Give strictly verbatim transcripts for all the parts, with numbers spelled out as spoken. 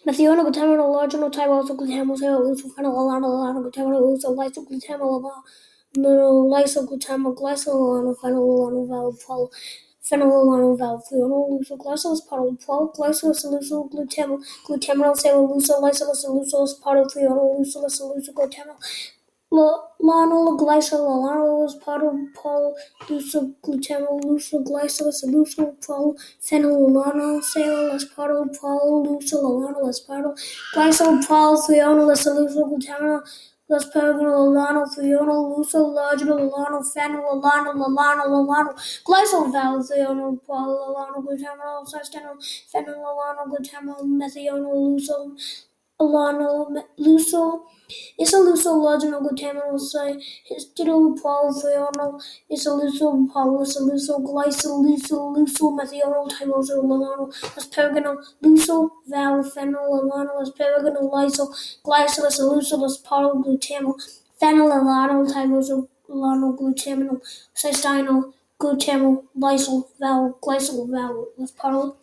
Methional, glutaminol, larginal, tyrosyl, glutaminol, cellulose, phenylalanyl, alanyl, glutaminol, uso, lysyl, glutaminol, lysyl, glutaminol, glycol, alanyl, phenylalanyl, valve, pol, phenylalanyl, valve, thional, luso, glycol, aspartyl, pol, glycol, luso, glutaminol, glutaminol, cellulose, lysyl, luso, aspartyl, thional, luso, luso, glutaminol, Lanol, glycol, alanyl, aspartyl, pol, luso, glutaminol, luso, glycol, luso, pol, phenylalanyl, cell, aspartyl, pol, luso, alanyl, aspartyl, glycol, pol, thional, luso, glutaminol, aspartyl, alanyl, thional, luso, larginal, alanyl, phenyl, alanyl, alanyl, alanyl, glycol, valve, thional, pol, alanyl, glutaminol, cysteine, phenyl, alanyl, glutaminol, methional, luso, alanyl, luso, isoluso, larginal, glutaminol, histidyl, pol, thional, isoluso, pol, isoluso, glycol, luso, luso, methional, tyrosyl, alanyl, asparagine, luso, valve, phenyl, alanyl, asparagine, lysyl, glycol, isoluso, aspartyl, glutaminol, phenyl, alanyl, tyrosyl, alanyl, glutaminol, cysteine, glutaminol, lysyl, valve, glycol, valve, aspartyl,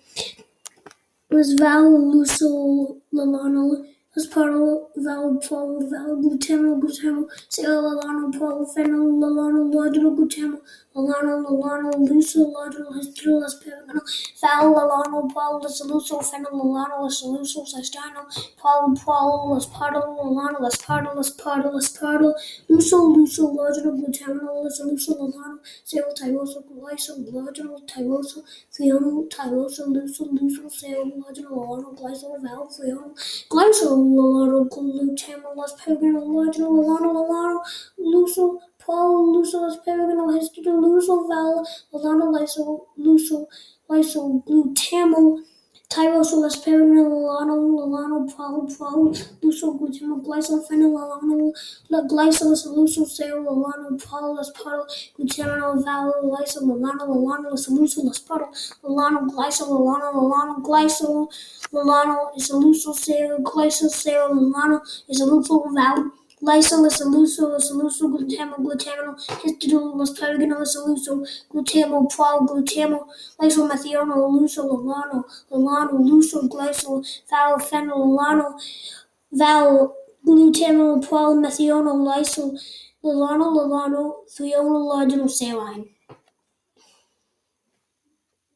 valve, luso, alanyl, aspartyl, valve, pol, valve, glutaminol, glutaminol, cell, alanyl, pol, phenyl, alanyl, larginal, glutaminol, alanyl, alanyl, luso, larginal, histidyl, asparagine, valve, alanyl, pol, isoluso, phenyl, alanyl, isoluso, cysteine, pol, pol, aspartyl, alanyl, aspartyl, aspartyl, aspartyl, luso, luso, larginal, glutaminol, isoluso, alanyl, cell, tyrosyl, glycol, larginal, tyrosyl, thional, tyrosyl, luso, luso, cell, larginal, alanyl, glycol, valve, thional, glycol, alanyl, glutaminol, asparagine, larginal, alanyl, alanyl, luso, pol, luso, asparagine, histidyl, luso, valve, alanyl, lysyl, luso, lysyl, glutaminol, tyrosyl, asparagine, alanyl, alanyl, pol, pol, luso, glutaminol, glycol, phenyl, alanyl, glycol, isoluso, cell, alanyl, pol, aspartyl, glutaminol, valve, lysyl, alanyl, alanyl, isoluso, aspartyl, alanyl, glycol, alanyl, alanyl, glycol, alanyl, isoluso, cell, glycol, cell, alanyl, isoluso, valve, lysyl, isoluso, isoluso, glutaminol, glutaminol, histidyl, asparagine, isoluso, glutamol, pol, glutamol, lysyl, methional, luso, alanyl, alanyl, luso, glycol, valve, phenyl, alanyl, valve, glutamol, pol, methional, lysyl, alanyl, alanyl, thional, larginal, saline.